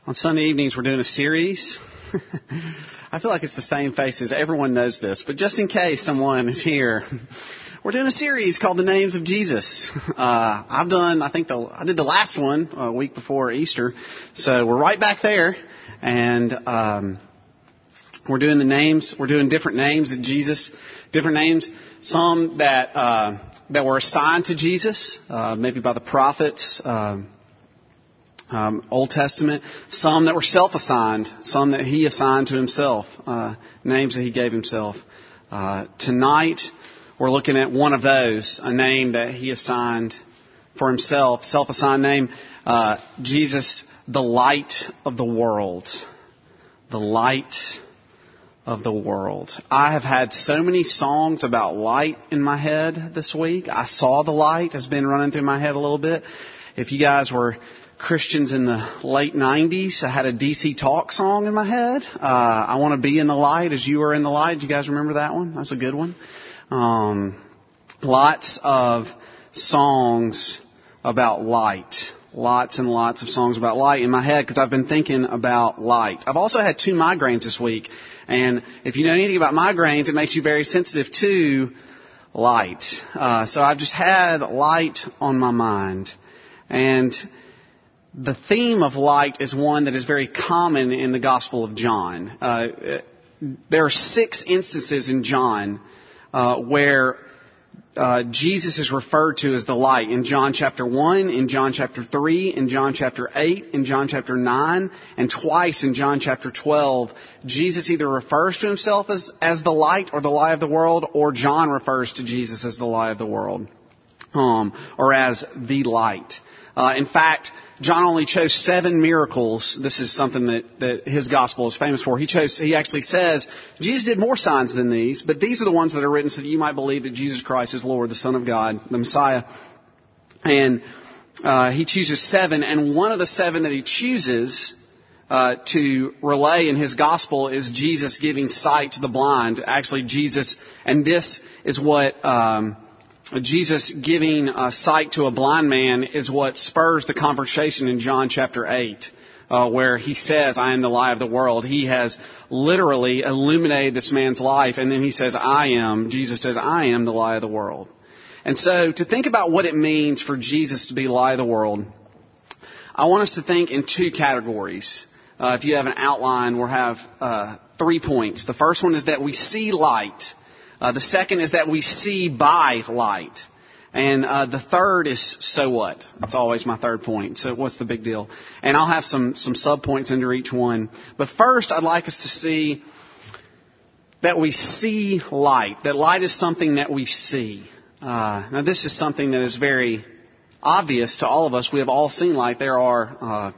On Sunday evenings, we're doing a series. I feel like it's the same faces. Everyone knows this, but just in case someone is here, we're doing a series called The Names of Jesus. I did the last one a week before Easter, so we're right back there, and we're doing the names. We're doing different names of Jesus, different names. Some that were assigned to Jesus, maybe by the prophets. Old Testament, some that were self-assigned, some that he assigned to himself, names that he gave himself. Tonight, we're looking at one of those, a name that he assigned for himself, self-assigned name, Jesus, the light of the world. The light of the world. I have had so many songs about light in my head this week. I Saw the Light has been running through my head a little bit. If you guys were Christians in the late 90s, I had a DC Talk song in my head. I want to be in the light as you are in the light. Do you guys remember that one? That's a good one. Lots of songs about light. Lots and lots of songs about light in my head because I've been thinking about light. I've also had 2 migraines this week. And if you know anything about migraines, it makes you very sensitive to light. So I've just had light on my mind. And the theme of light is one that is very common in the Gospel of John. There are 6 instances in John where Jesus is referred to as the light. In John chapter 1, in John chapter 3, in John chapter 8, in John chapter 9, and twice in John chapter 12, Jesus either refers to himself as the light or the light of the world, or John refers to Jesus as the light of the world, or as the light. In fact, John only chose 7 miracles. This is something that his gospel is famous for. He actually says, Jesus did more signs than these, but these are the ones that are written so that you might believe that Jesus Christ is Lord, the Son of God, the Messiah. And he chooses 7, and one of the 7 that he chooses to relay in his gospel is Jesus giving sight to the blind. Actually, Jesus, and this is what Jesus giving sight to a blind man is what spurs the conversation in John chapter 8, where he says, I am the light of the world. He has literally illuminated this man's life, and then he says, Jesus says, I am the light of the world. And so to think about what it means for Jesus to be the light of the world, I want us to think in 2 categories. If you have an outline, we'll have 3 points. The first one is that we see light. The second is that we see by light. And the third is, so what? That's always my third point. So what's the big deal? And I'll have some sub-points under each one. But first, I'd like us to see that we see light. That light is something that we see. Now, this is something that is very obvious to all of us. We have all seen light. There are,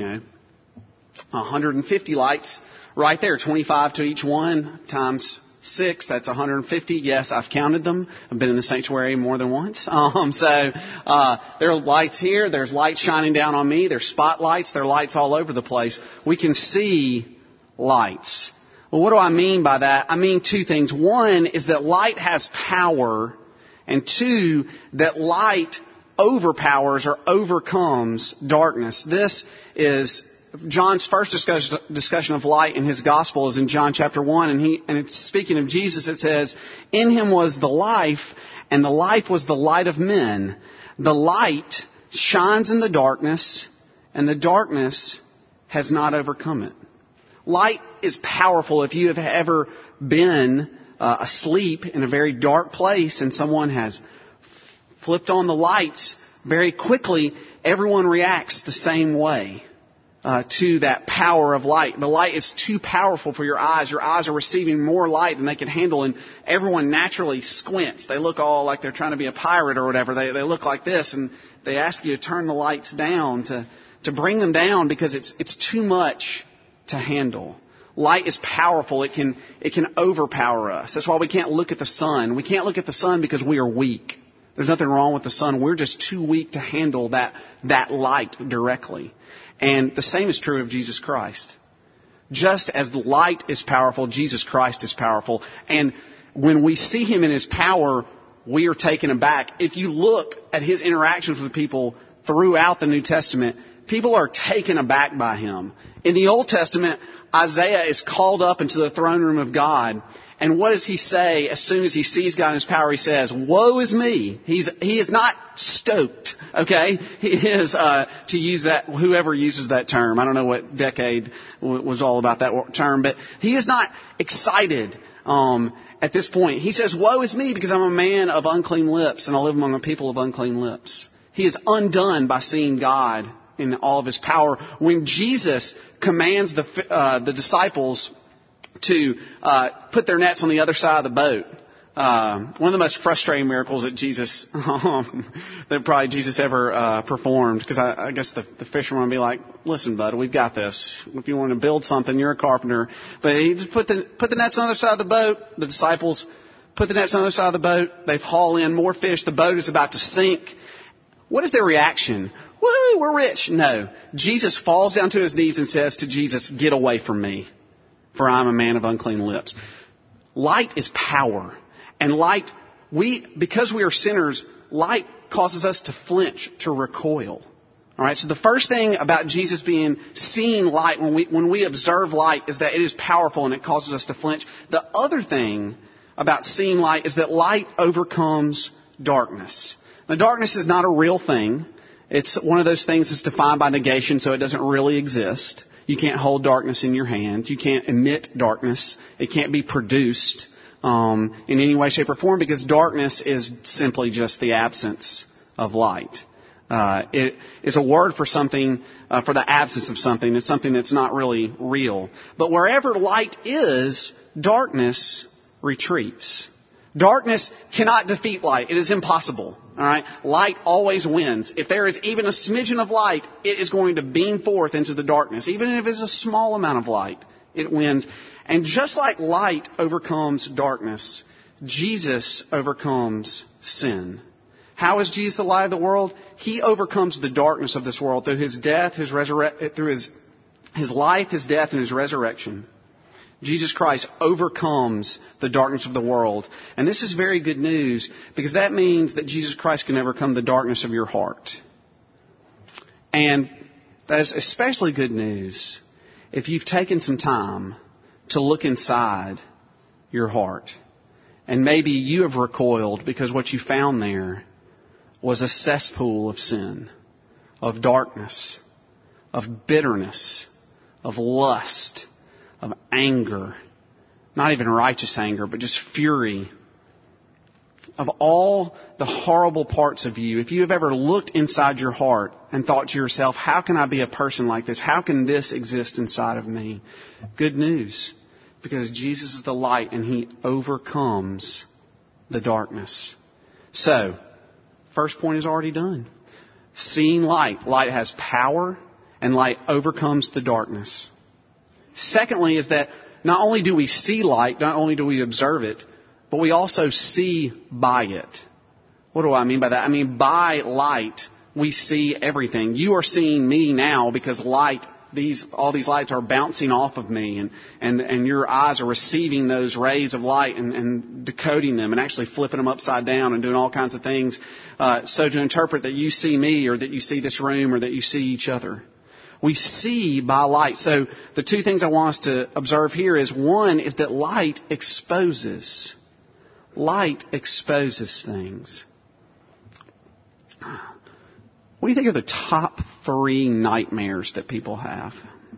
150 lights right there. 25 to each one times 6, that's 150. Yes, I've counted them. I've been in the sanctuary more than once. There are lights here. There's lights shining down on me. There's spotlights. There are lights all over the place. We can see lights. Well, what do I mean by that? I mean 2 things. One is that light has power. And 2, that light overpowers or overcomes darkness. This is John's first discussion of light in his gospel is in John chapter 1, and it's speaking of Jesus. It says, in him was the life, and the life was the light of men. The light shines in the darkness, and the darkness has not overcome it. Light is powerful. If you have ever been asleep in a very dark place and someone has flipped on the lights, very quickly everyone reacts the same way. To that power of light. The light is too powerful for your eyes. Your eyes are receiving more light than they can handle, and everyone naturally squints. They look all like they're trying to be a pirate or whatever. They look like this, and they ask you to turn the lights down, to bring them down because it's too much to handle. Light is powerful. It can overpower us. That's why we can't look at the sun. We can't look at the sun because we are weak. There's nothing wrong with the sun. We're just too weak to handle that light directly. And the same is true of Jesus Christ. Just as the light is powerful, Jesus Christ is powerful. And when we see him in his power, we are taken aback. If you look at his interactions with people throughout the New Testament, People are taken aback by him. In the Old Testament, Isaiah is called up into the throne room of God. And what does he say as soon as he sees God in his power? He says, "Woe is me." He is not stoked, okay? He is, to use that, whoever uses that term. I don't know what decade was all about that term, but he is not excited, at this point. He says, "Woe is me, because I'm a man of unclean lips, and I live among a people of unclean lips." He is undone by seeing God in all of his power. When Jesus commands the disciples to put their nets on the other side of the boat, one of the most frustrating miracles that Jesus ever performed, because I guess the fishermen would be like, "Listen, bud, we've got this. If you want to build something, you're a carpenter." But he just put the nets on the other side of the boat. The disciples put the nets on the other side of the boat. They haul in more fish. The boat is about to sink. What is their reaction? "Woo, we're rich." No. Jesus falls down to his knees and says to Jesus, "Get away from me, for I'm a man of unclean lips." Light is power. And light, because we are sinners, light causes us to flinch, to recoil. All right. So the first thing about Jesus seeing light, when we observe light, is that it is powerful and it causes us to flinch. The other thing about seeing light is that light overcomes darkness. Now, darkness is not a real thing. It's one of those things that's defined by negation, so it doesn't really exist. You can't hold darkness in your hand. You can't emit darkness. It can't be produced in any way, shape, or form, because darkness is simply just the absence of light. It is a word for something, for the absence of something. It's something that's not really real. But wherever light is, darkness retreats. Darkness cannot defeat light. It is impossible. All right? Light always wins. If there is even a smidgen of light, it is going to beam forth into the darkness. Even if it's a small amount of light, it wins. And just like light overcomes darkness, Jesus overcomes sin. How is Jesus the light of the world? He overcomes the darkness of this world through his death, through his life, his death, and his resurrection. Jesus Christ overcomes the darkness of the world. And this is very good news, because that means that Jesus Christ can overcome the darkness of your heart. And that is especially good news if you've taken some time to look inside your heart. And maybe you have recoiled because what you found there was a cesspool of sin, of darkness, of bitterness, of lust, of anger, not even righteous anger, but just fury, of all the horrible parts of you. If you have ever looked inside your heart and thought to yourself, "How can I be a person like this? How can this exist inside of me?" Good news, because Jesus is the light and he overcomes the darkness. So, first point is already done. Seeing light. Light has power, and light overcomes the darkness. Secondly is that not only do we see light, not only do we observe it, but we also see by it. What do I mean by that? I mean, by light, we see everything. You are seeing me now because light, all these lights are bouncing off of me, and your eyes are receiving those rays of light and decoding them and actually flipping them upside down and doing all kinds of things, so to interpret that you see me, or that you see this room, or that you see each other. We see by light. So the two things I want us to observe here is, one is that light exposes. Light exposes things. What do you think are the top 3 nightmares that people have?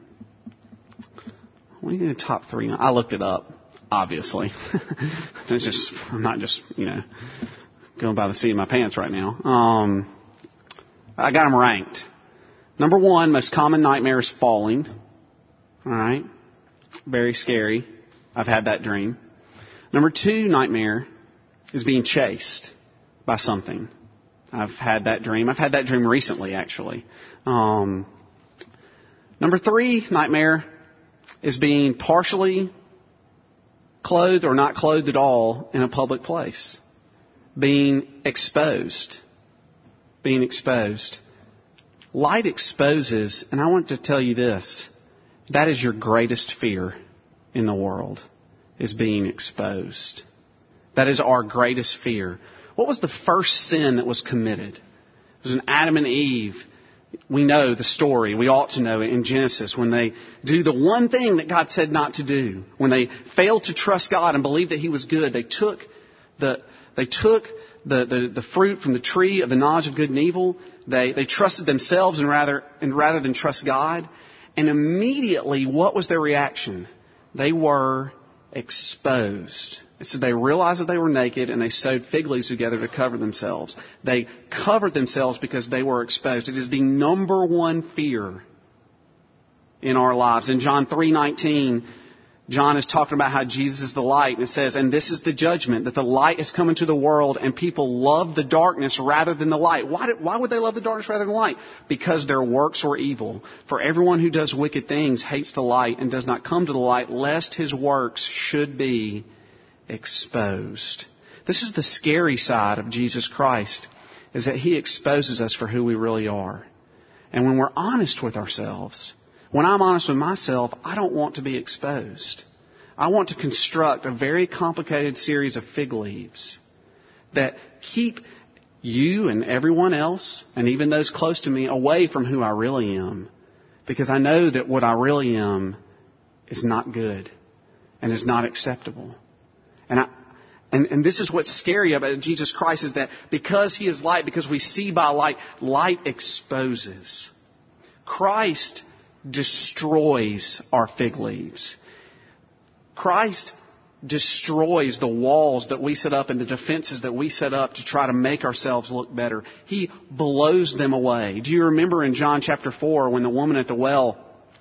What do you think the top 3? I looked it up, obviously. I'm not just, going by the seat of my pants right now. I got them ranked. Number 1, most common nightmare is falling. All right. Very scary. I've had that dream. Number 2 nightmare is being chased by something. I've had that dream. I've had that dream recently, actually. Number 3 nightmare is being partially clothed or not clothed at all in a public place. Being exposed. Being exposed. Light exposes, and I want to tell you this, that is your greatest fear in the world, is being exposed. That is our greatest fear. What was the first sin that was committed? It was when Adam and Eve We know the story. We ought to know it in Genesis when they do the one thing that God said not to do. When they failed to trust God and believe that He was good, they took the fruit from the tree of the knowledge of good and evil. They trusted themselves and rather than trust God. And immediately, what was their reaction? They were exposed. It said they realized that they were naked and they sewed fig leaves together to cover themselves. They covered themselves because they were exposed. It is the number one fear in our lives. In John 3:19, John is talking about how Jesus is the light. And it says, and this is the judgment, that the light has come into the world and people love the darkness rather than the light. Why would they love the darkness rather than the light? Because their works were evil. For everyone who does wicked things hates the light and does not come to the light, lest his works should be exposed. This is the scary side of Jesus Christ, is that He exposes us for who we really are. And when we're honest with ourselves, when I'm honest with myself, I don't want to be exposed. I want to construct a very complicated series of fig leaves that keep you and everyone else, and even those close to me, away from who I really am. Because I know that what I really am is not good and is not acceptable. And this is what's scary about Jesus Christ, is that because He is light, because we see by light, light exposes. Christ destroys our fig leaves. Christ destroys the walls that we set up and the defenses that we set up to try to make ourselves look better. He blows them away. Do you remember in John chapter 4 when the woman at the well,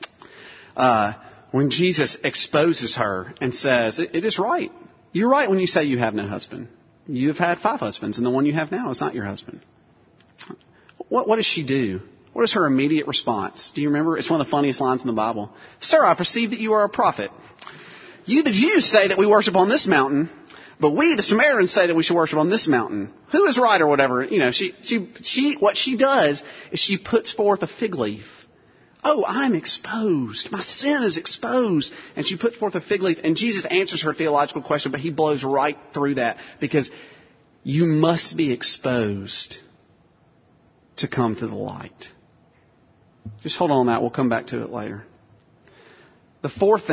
when Jesus exposes her and says, it is right. You're right when you say you have no husband. You've had 5 husbands, and the one you have now is not your husband. What does she do? What is her immediate response? Do you remember? It's one of the funniest lines in the Bible. Sir, I perceive that you are a prophet. You, the Jews, say that we worship on this mountain, but we, the Samaritans, say that we should worship on this mountain. Who is right or whatever? You know, what she does is she puts forth a fig leaf. Oh, I'm exposed. My sin is exposed. And she puts forth a fig leaf. And Jesus answers her theological question, but He blows right through that. Because you must be exposed to come to the light. Just hold on that. We'll come back to it later. The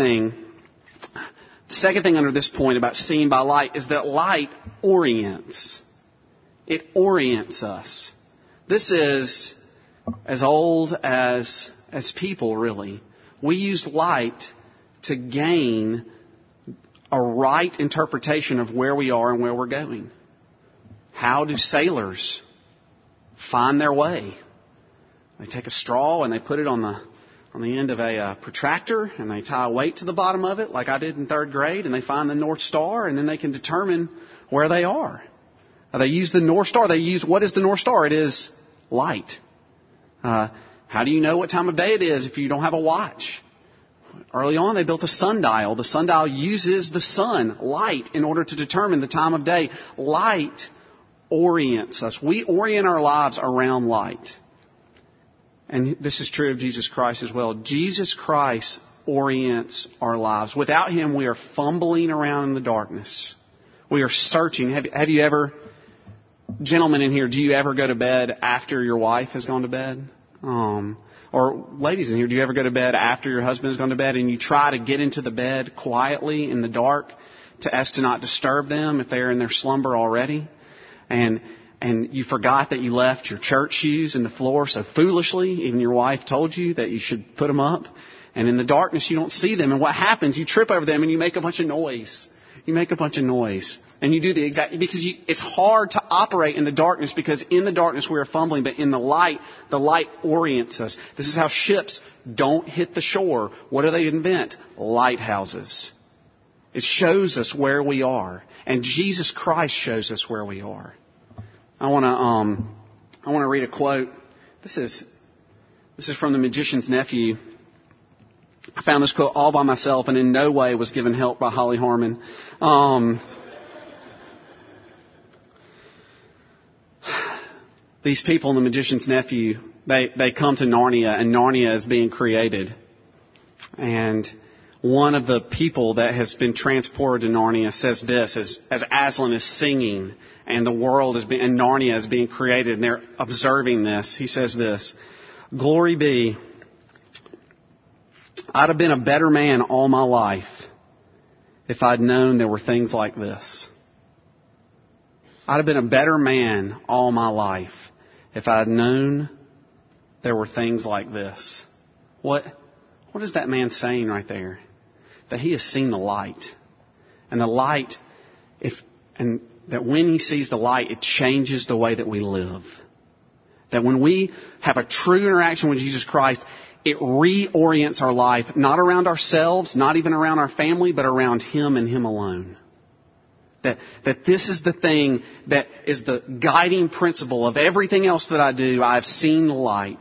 second thing under this point about seeing by light is that light orients. It orients us. This is as old as people, really. We use light to gain a right interpretation of where we are and where we're going. How do sailors find their way? They take a straw and they put it on the end of a protractor, and they tie a weight to the bottom of it, like I did in 3rd grade, and they find the North Star, and then they can determine where they are. They use the North Star. What is the North Star? It is light. How do you know what time of day it is if you don't have a watch? Early on, they built a sundial. The sundial uses the sun, light, in order to determine the time of day. Light orients us. We orient our lives around light. And this is true of Jesus Christ as well. Jesus Christ orients our lives. Without Him, we are fumbling around in the darkness. We are searching. Have you ever, gentlemen in here, do you ever go to bed after your wife has gone to bed? Or ladies in here, do you ever go to bed after your husband has gone to bed and you try to get into the bed quietly in the dark as to not disturb them if they're in their slumber already? And you forgot that you left your church shoes in the floor so foolishly. Even your wife told you that you should put them up. And in the darkness, you don't see them. And what happens? You trip over them and you make a bunch of noise. And you do because it's hard to operate in the darkness, because in the darkness we are fumbling, but in the light orients us. This is how ships don't hit the shore. What do they invent? Lighthouses. It shows us where we are. And Jesus Christ shows us where we are. I want to read a quote. This is from The Magician's Nephew. I found this quote all by myself and in no way was given help by Holly Harmon. These people in The Magician's Nephew, they come to Narnia, and Narnia is being created. And one of the people that has been transported to Narnia says this, as Aslan is singing and the world and Narnia is being created, and they're observing this. He says this: Glory be. I'd have been a better man all my life if I'd known there were things like this. I'd have been a better man all my life if I'd known there were things like this. What is that man saying right there? That he has seen the light. And the light, and that when he sees the light, it changes the way that we live. That when we have a true interaction with Jesus Christ, it reorients our life, not around ourselves, not even around our family, but around Him and Him alone. That this is the thing that is the guiding principle of everything else that I do. I've seen the light.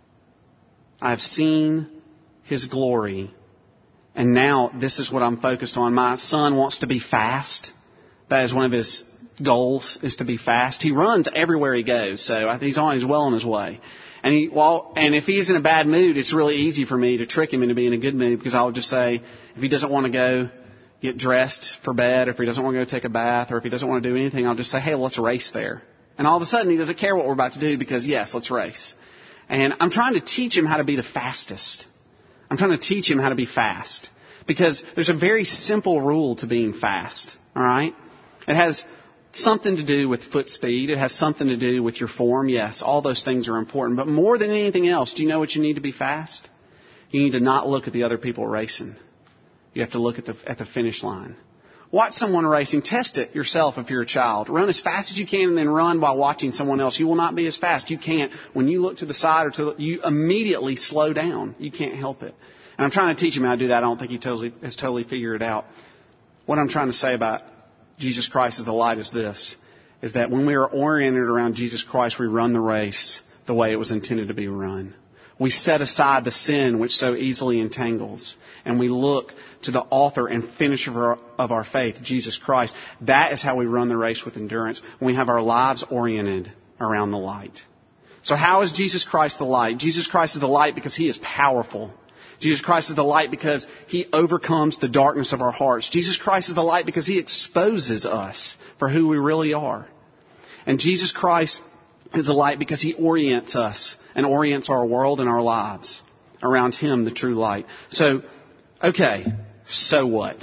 I've seen His glory. And now this is what I'm focused on. My son wants to be fast. That is one of his goals, is to be fast. He runs everywhere he goes, so I think he's well on his way. And if he's in a bad mood, it's really easy for me to trick him into being in a good mood, because I'll just say, if he doesn't want to go get dressed for bed, or if he doesn't want to go take a bath, or if he doesn't want to do anything, I'll just say, hey, let's race there. And all of a sudden he doesn't care what we're about to do, because yes, let's race. And I'm trying to teach him how to be the fastest. I'm trying to teach him how to be fast. Because there's a very simple rule to being fast. All right? It has something to do with foot speed. It has something to do with your form. Yes, all those things are important. But more than anything else, do you know what you need to be fast? You need to not look at the other people racing. You have to look at the finish line. Watch someone racing. Test it yourself if you're a child. Run as fast as you can and then run while watching someone else. You will not be as fast. You can't. When you look to the side you immediately slow down. You can't help it. And I'm trying to teach him how to do that. I don't think he has totally figured it out. What I'm trying to say about Jesus Christ as the light is this, is that when we are oriented around Jesus Christ, we run the race the way it was intended to be run. We set aside the sin which so easily entangles, and we look to the author and finisher of our faith, Jesus Christ. That is how we run the race with endurance, when we have our lives oriented around the light. So how is Jesus Christ the light? Jesus Christ is the light because He is powerful. Jesus Christ is the light because He overcomes the darkness of our hearts. Jesus Christ is the light because He exposes us for who we really are. And Jesus Christ is the light because He orients us and orients our world and our lives around Him, the true light. So, okay, so what?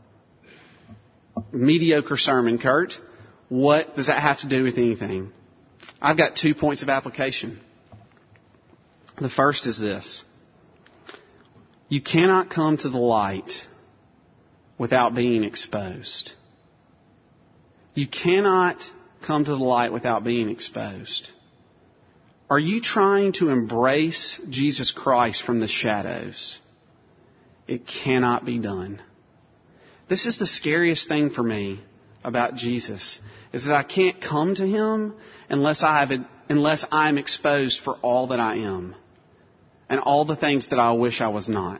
Mediocre sermon, Kurt. What does that have to do with anything? I've got 2 points of application. The first is this. You cannot come to the light without being exposed. You cannot come to the light without being exposed. Are you trying to embrace Jesus Christ from the shadows? It cannot be done. This is the scariest thing for me about Jesus, is that I can't come to Him unless I'm exposed for all that I am. And all the things that I wish I was not.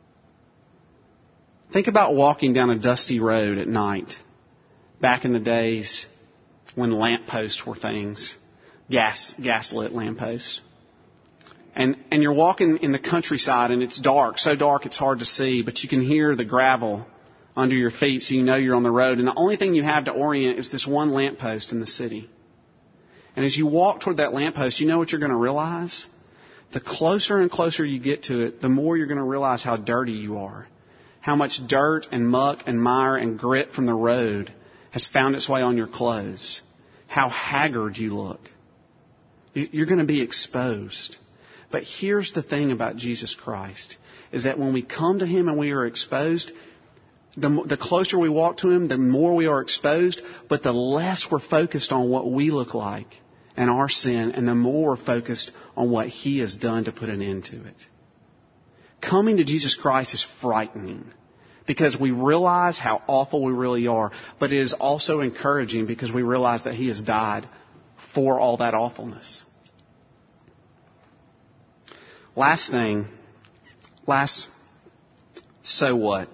Think about walking down a dusty road at night. Back in the days when lampposts were things. Gaslit lampposts. And you're walking in the countryside and it's dark. So dark it's hard to see. But you can hear the gravel under your feet, so you know you're on the road. And the only thing you have to orient is this one lamppost in the city. And as you walk toward that lamppost, you know what you're going to realize? The closer and closer you get to it, the more you're going to realize how dirty you are. How much dirt and muck and mire and grit from the road has found its way on your clothes. How haggard you look. You're going to be exposed. But here's the thing about Jesus Christ, is that when we come to Him and we are exposed, the closer we walk to Him, the more we are exposed, but the less we're focused on what we look like and our sin, and the more we're focused on what He has done to put an end to it. Coming to Jesus Christ is frightening because we realize how awful we really are, but it is also encouraging because we realize that He has died for all that awfulness. So what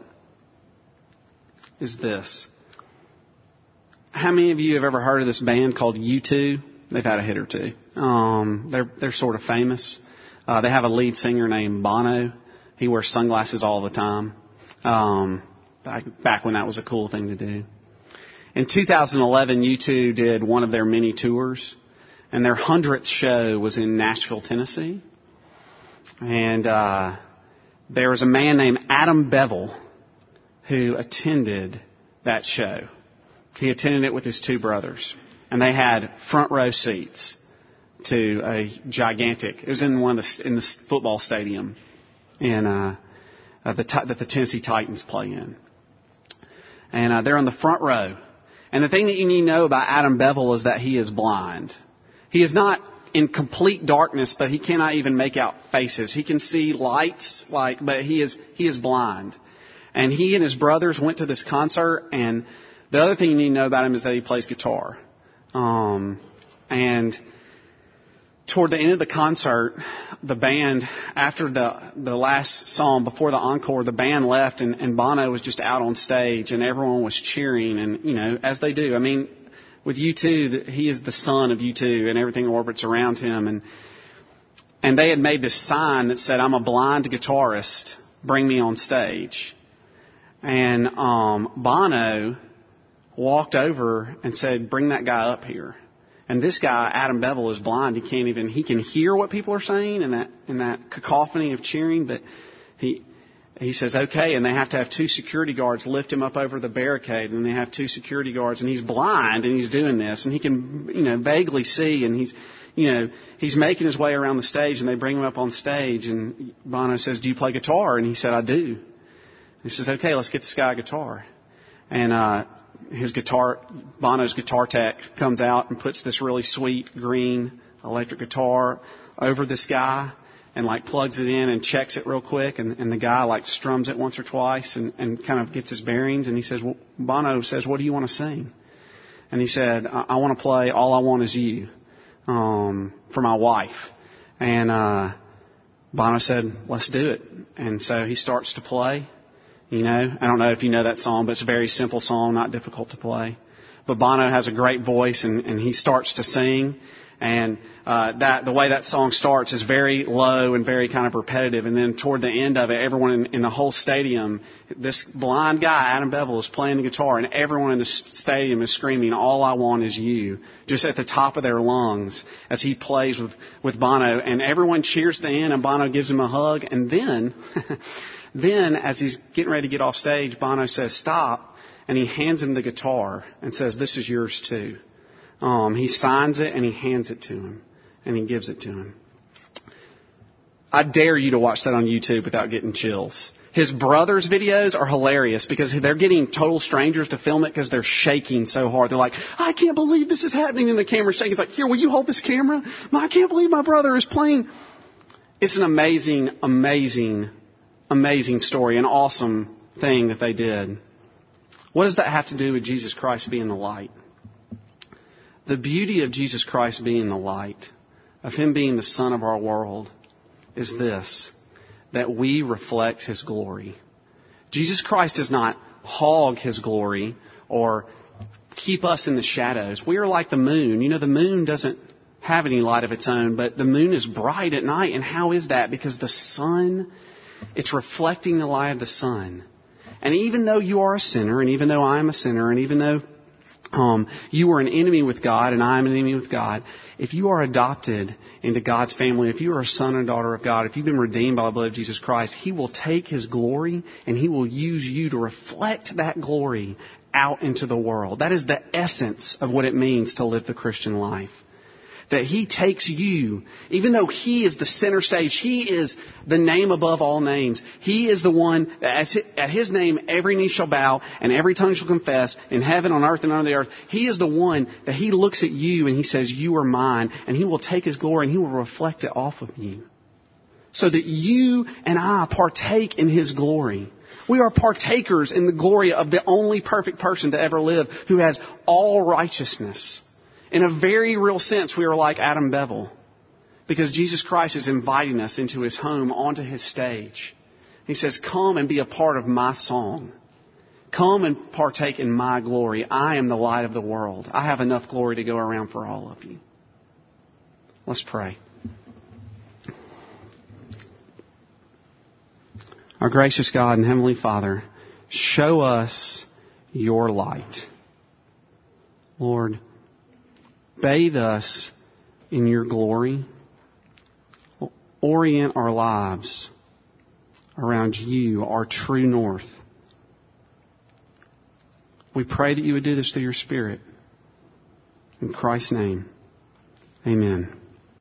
is this? How many of you have ever heard of this band called U2? They've had a hit or two. They're sort of famous. They have a lead singer named Bono. He wears sunglasses all the time. Back when that was a cool thing to do. In 2011, U2 did one of their many tours, and their 100th show was in Nashville, Tennessee. And there was a man named Adam Bevel who attended that show. He attended it with his two brothers. And they had front row seats to a gigantic, it was in in the football stadium that the Tennessee Titans play in. And they're on the front row. And the thing that you need to know about Adam Bevel is that he is blind. He is not in complete darkness, but he cannot even make out faces. He can see lights, but he is blind. And he and his brothers went to this concert, and the other thing you need to know about him is that he plays guitar. And toward the end of the concert, the band, after the last song, before the encore, the band left, and Bono was just out on stage, and everyone was cheering, and, as they do. I mean, with U2, he is the son of U2, and everything orbits around him. And they had made this sign that said, "I'm a blind guitarist. Bring me on stage." And Bono walked over and said, "Bring that guy up here." And this guy, Adam Bevel, is blind. He can hear what people are saying in that cacophony of cheering, but he says, okay, and they have to have two security guards lift him up over the barricade, and they have two security guards, and he's blind, and he's doing this, and he can, vaguely see, and he's making his way around the stage, and they bring him up on stage, and Bono says, "Do you play guitar?" And he said, "I do." He says, "Okay, let's get this guy a guitar." And Bono's guitar tech comes out and puts this really sweet green electric guitar over this guy, and plugs it in and checks it real quick, and the guy strums it once or twice and kind of gets his bearings, and he says, Bono says, "What do you want to sing?" And he said, I want to play All I Want Is You for my wife. And Bono said, "Let's do it." And so he starts to play. I don't know if you know that song, but it's a very simple song, not difficult to play. But Bono has a great voice, and he starts to sing. And the way that song starts is very low and very kind of repetitive. And then toward the end of it, everyone in the whole stadium, this blind guy, Adam Bevel, is playing the guitar, and everyone in the stadium is screaming, "All I Want Is You," just at the top of their lungs as he plays with Bono. And everyone cheers at the end, and Bono gives him a hug. And then, as he's getting ready to get off stage, Bono says, "Stop," and he hands him the guitar and says, "This is yours too." He signs it and he hands it to him, and he gives it to him. I dare you to watch that on YouTube without getting chills. His brother's videos are hilarious because they're getting total strangers to film it because they're shaking so hard. They're like, "I can't believe this is happening," and the camera's shaking. It's like, "Here, will you hold this camera? I can't believe my brother is playing." It's an amazing, amazing, amazing story, an awesome thing that they did. What does that have to do with Jesus Christ being the light? The beauty of Jesus Christ being the light, of Him being the sun of our world, is this, that we reflect His glory. Jesus Christ does not hog His glory or keep us in the shadows. We are like the moon. The moon doesn't have any light of its own, but the moon is bright at night. And how is that? Because the sun, it's reflecting the light of the sun. And even though you are a sinner, and even though I am a sinner, and even though you are an enemy with God and I am an enemy with God, if you are adopted into God's family, if you are a son and daughter of God, if you've been redeemed by the blood of Jesus Christ, He will take His glory and He will use you to reflect that glory out into the world. That is the essence of what it means to live the Christian life. That He takes you, even though He is the center stage, He is the name above all names. He is the one that at His name every knee shall bow and every tongue shall confess in heaven, on earth, and under the earth. He is the one that He looks at you and He says, "You are mine," and He will take His glory and He will reflect it off of you. So that you and I partake in His glory. We are partakers in the glory of the only perfect person to ever live, who has all righteousness. In a very real sense, we are like Adam Bevel, because Jesus Christ is inviting us into His home, onto His stage. He says, "Come and be a part of my song. Come and partake in my glory. I am the light of the world. I have enough glory to go around for all of you." Let's pray. Our gracious God and Heavenly Father, show us your light. Lord, bathe us in your glory. orient our lives around you, our true north. We pray that you would do this through your Spirit. In Christ's name, amen.